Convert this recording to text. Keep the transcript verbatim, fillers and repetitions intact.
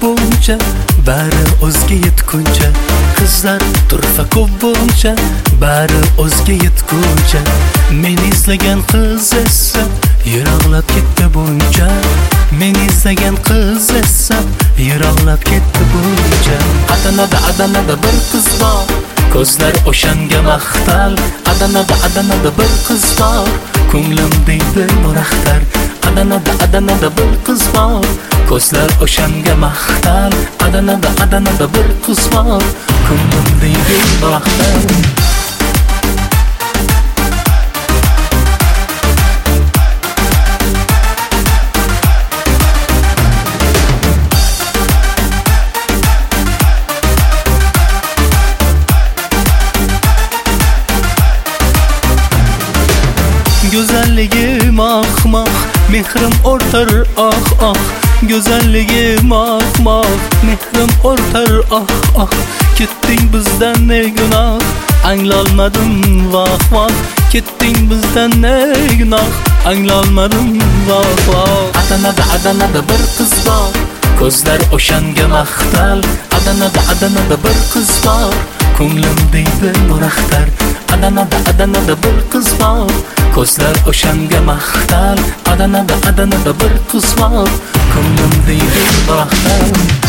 bo'lguncha, bari o'zga yetguncha. Qizlar turfa ko'p bo'lguncha, bari o'zga yetguncha. Meni izlagan qiz esa yiroqlab ketdi buncha. Meni izlagan qiz esa yiroqlab ketdi buncha. Adanada Adanada bir qiz bor, ko'zlar o'shanga maqtal. Adanada Adanada bir qiz bor, ko'nglim deydi muraxtar. Adanada Adanada bir qiz bor, ko'zlar o'shanga maqtal. Adanada Adanada bir qiz bor, ko'nglim deydi muraxtar. Güzelligim ah mah, mehrim ortar ah ah. Güzelligim ah mah, mehrim ortar ah ah. Ketding bizdan ne günah, anglolmadim vah vah. Ketding bizdan ne günah, anglolmadim vah vah. Adanada Adanada bir qiz bor, ko'zlar o'shanga maqtal. Adanada Adanada bir qiz bor, ko'nglim deydi muraxtar. Adanada Adanada bir qiz bor, ko'zlar o'shanga maqtal. Adanada Adanada bir qiz bor, ko'nglim deydi muraxtar.